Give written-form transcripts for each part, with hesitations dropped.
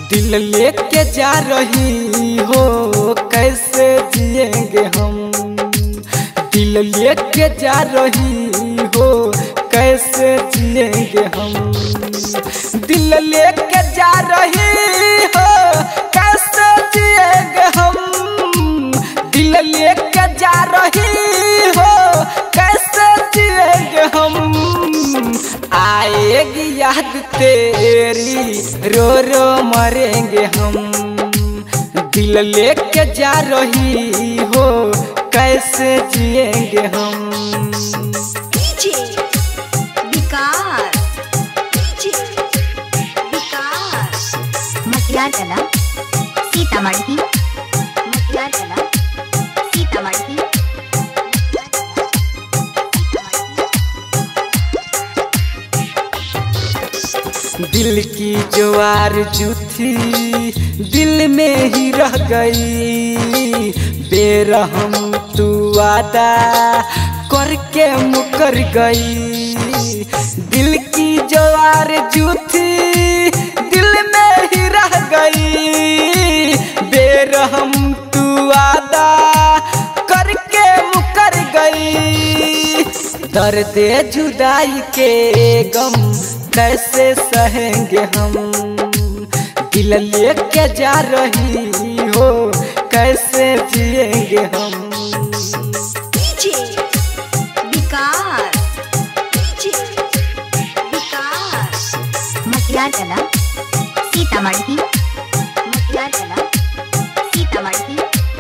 दिल लेके जा रही हो कैसे जिएंगे हम। दिल लेके जा रही हो कैसे जिएंगे हम। दिल लेके जा रही हो कैसे जिएंगे हम। दिल लेके जा रही हो कैसे जिएंगे हम। आएगी याद तेरी रो रो मरेंगे हम। दिल लेके जा रही हो कैसे जिएंगे हम। डीजे विकास, डीजे विकास, मटियार कला सीतामढ़ी, मटियार कला सीतामढ़ी। दिल की ज्वार जो थी दिल में ही रह गई। बेरहम तू वादा करके मुकर गई। दिल की ज्वार जो थी दिल में ही रह गई। बेरहम तू वादा करके मुकर गई। दर्द जुदाई के गम कैसे सहेंगे हम। दिल लेके जा रही हो कैसे जिएंगे हम। डीजे विकास, डीजे विकास, मटियार कला सीतामढ़ी, मटियार कला सीतामढ़ी।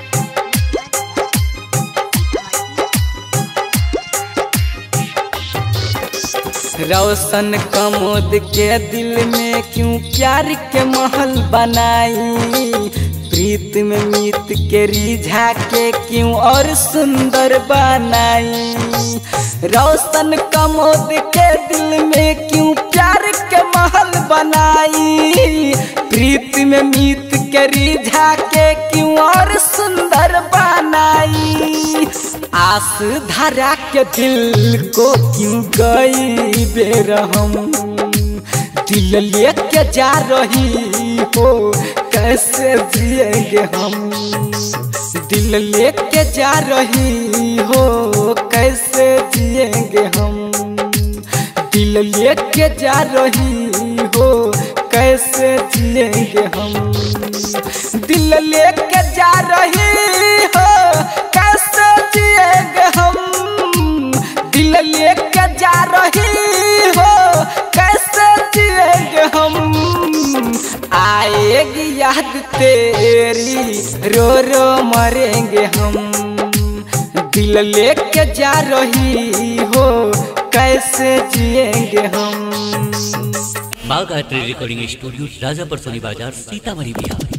रोशन कमोद के दिल में क्यों प्यार के महल बनाई। प्रीत में मीत के रिझा के क्यों और सुंदर बनाई। रोशन कमोद के दिल में क्यों प्यार के महल बनाई। प्रीत में मीत के रिझा के क्यों और सुंदर बनाई। आस धरा के दिल को क्यों गई बेरहम। दिल लेके जा रही हो कैसे जिएंगे हम। दिल लेके जा रही हो कैसे जिएंगे हम। दिल लेके जा रही हो कैसे जिएंगे हम। दिल लेके जा रही हो कैसे जिएंगे हम। दिल लेके जा रही हो कैसे जिएंगे हम। आएगी याद तेरी रो रो मरेंगे हम। दिल लेके जा रही हो कैसे जिएंगे हम। Bagh art recording studio Rajapur Soni Bazar Sitamarhi Bihar.